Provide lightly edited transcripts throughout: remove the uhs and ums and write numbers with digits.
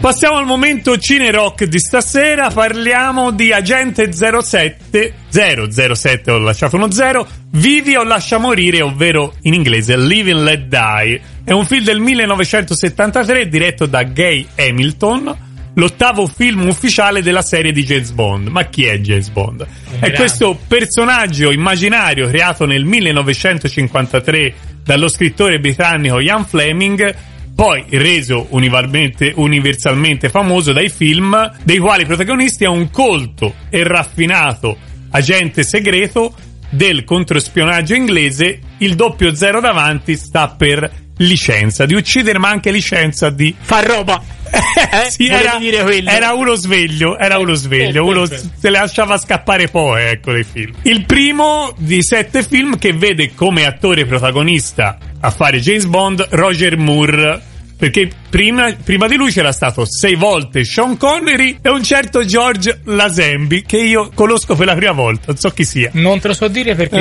Passiamo al momento Cine Rock di stasera. Parliamo di Agente 007 ho lasciato uno 0, Vivi o lascia morire, ovvero in inglese Live and Let Die. È un film del 1973 diretto da Guy Hamilton, l'ottavo film ufficiale della serie di James Bond. Ma chi è James Bond? È questo personaggio immaginario creato nel 1953 dallo scrittore britannico Ian Fleming, poi reso universalmente famoso dai film, dei quali protagonisti è un colto e raffinato agente segreto del controspionaggio inglese. Il doppio 0 davanti sta per licenza di uccidere, ma anche licenza di far roba. Sì, era uno sveglio, uno se le lasciava scappare poi, ecco, dei film. Il primo di 7 film che vede come attore protagonista a fare James Bond Roger Moore, perché prima di lui c'era stato 6 volte Sean Connery e un certo George Lazenby, che io conosco per la prima volta, non so chi sia. Non te lo so dire perché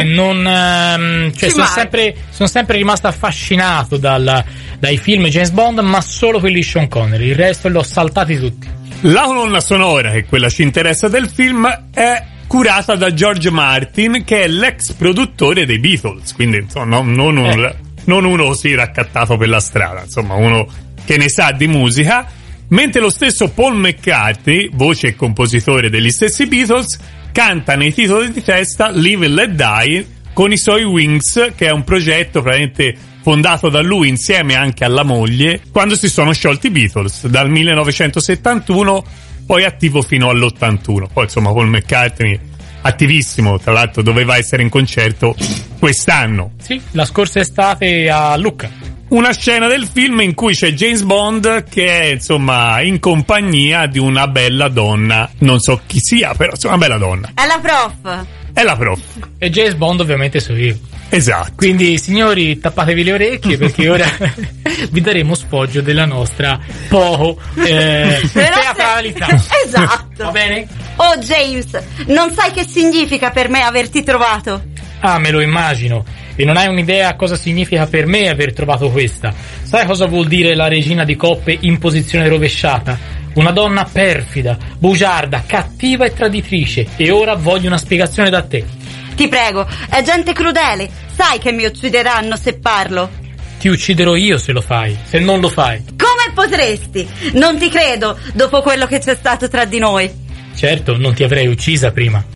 sono sempre rimasto affascinato dai film James Bond, ma solo quelli di Sean Connery, il resto li ho saltati tutti. La colonna sonora, che quella ci interessa del film, è curata da George Martin, che è l'ex produttore dei Beatles, quindi insomma non uno così raccattato per la strada, insomma uno che ne sa di musica, mentre lo stesso Paul McCartney, voce e compositore degli stessi Beatles, canta nei titoli di testa Live and Let Die con i suoi Wings, che è un progetto praticamente fondato da lui insieme anche alla moglie quando si sono sciolti i Beatles, dal 1971 poi attivo fino all'81. Poi insomma Paul McCartney attivissimo, tra l'altro doveva essere in concerto quest'anno. Sì, la scorsa estate a Lucca. Una scena del film in cui c'è James Bond che è insomma in compagnia di una bella donna, non so chi sia, però insomma una bella donna. È la prof. E James Bond ovviamente sono io. Esatto. Quindi signori, tappatevi le orecchie perché ora vi daremo sfoggio della nostra teatralità. Esatto. Va bene? Oh James, non sai che significa per me averti trovato? Ah, me lo immagino. E non hai un'idea cosa significa per me aver trovato questa. Sai cosa vuol dire la regina di coppe in posizione rovesciata? Una donna perfida, bugiarda, cattiva e traditrice. E ora voglio una spiegazione da te. Ti prego, è gente crudele. Sai che mi uccideranno se parlo. Ti ucciderò io se lo fai, se non lo fai. Come potresti? Non ti credo, dopo quello che c'è stato tra di noi. Certo, non ti avrei uccisa prima.